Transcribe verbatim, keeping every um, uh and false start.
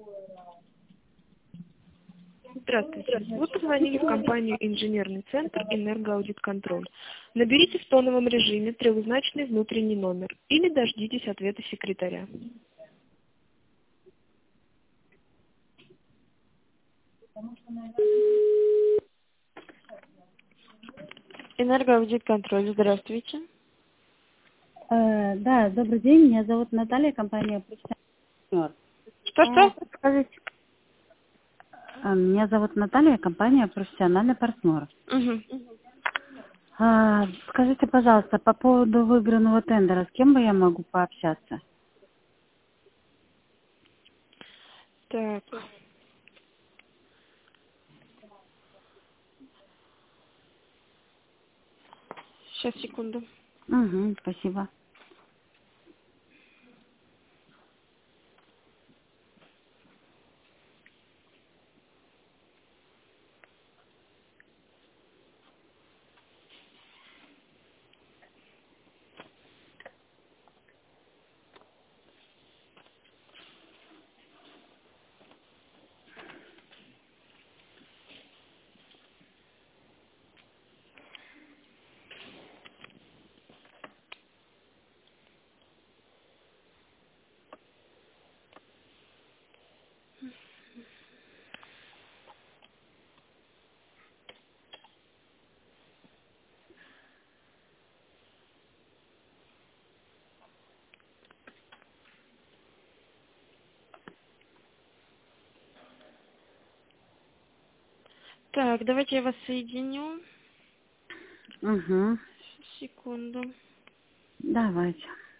Здравствуйте. Вы позвонили в компанию «Инженерный центр Энергоаудит-контроль». Наберите в тоновом режиме трехзначный внутренний номер или дождитесь ответа секретаря. Энергоаудит-контроль. Здравствуйте. Э, да, добрый день, меня зовут Наталья, компания «Профессиональный партнер». Что-что? Скажите. Э, Меня зовут Наталья, компания «Профессиональный партнер». Угу. А, скажите, пожалуйста, по поводу выигранного тендера, с кем бы я могу пообщаться? Так. Сейчас, секунду. Угу, спасибо. Так, давайте я вас соединю. Угу, Секунду. давайте.